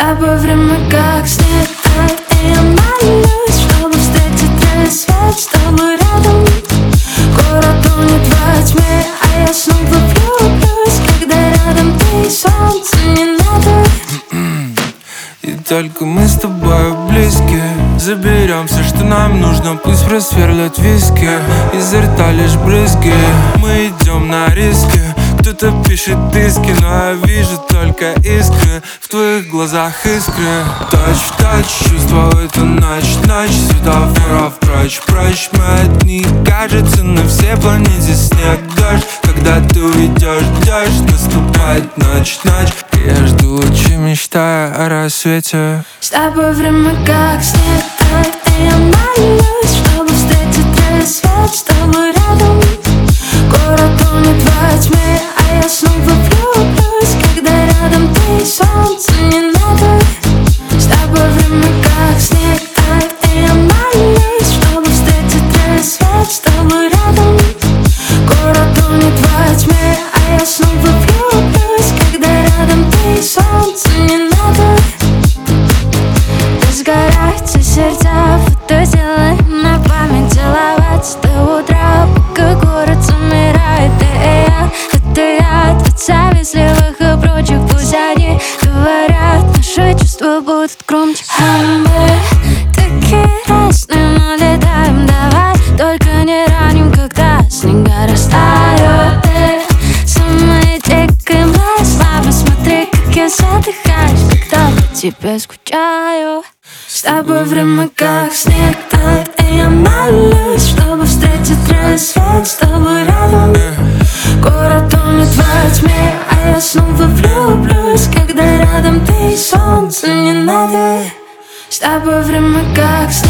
тобой время как снег тает, и я молюсь, чтобы встретить рассвет с тобой рядом. Город тонет во тьме, а я снова влюблюсь, когда рядом ты и солнце не надо. И только мы с тобой близки. Заберем все, что нам нужно, пусть просверлят виски. Изо рта лишь брызги, мы идем на риски. Кто-то пишет диски, но я вижу только искры. В твоих глазах искры. Touch в touch, чувства в эту ночь. Ночь светофоров прочь, прочь. Мы одни, кажется, на всей планете снег, дождь. Когда ты уйдешь, дождь, наступает ночь, ночь. Я жду лучи, мечтая о рассвете. С тобой время как снег тает, и я молюсь, чтобы встретить рассвет с тобой рядом. Город тонет во тьме, а я снова влюблюсь, когда рядом ты и солнце не надо. С тобой время как снег тает, и я молюсь, чтобы встретить рассвет с тобой рядом. Город тонет во тьме, а я снова влюблюсь, когда рядом ты и солнце не надо. Разгораются сердца, фото сделаем на память, целоваться до утра, пока город замирает. Ты и я, от завистливых и прочих, пусть они говорят, наши чувства будут громче. А мы такие разные, но летаем, давай только не раним, когда снега растают. Ты самая дикая моя слава, смотри, как я задыхаюсь, когда по тебе скучаю. С тобой время как снег тает, и я молюсь, чтобы встретить рассвет с тобой рядом. Город тонет во тьме, а я снова влюблюсь, когда рядом ты и солнце не надо. С тобой время как снег.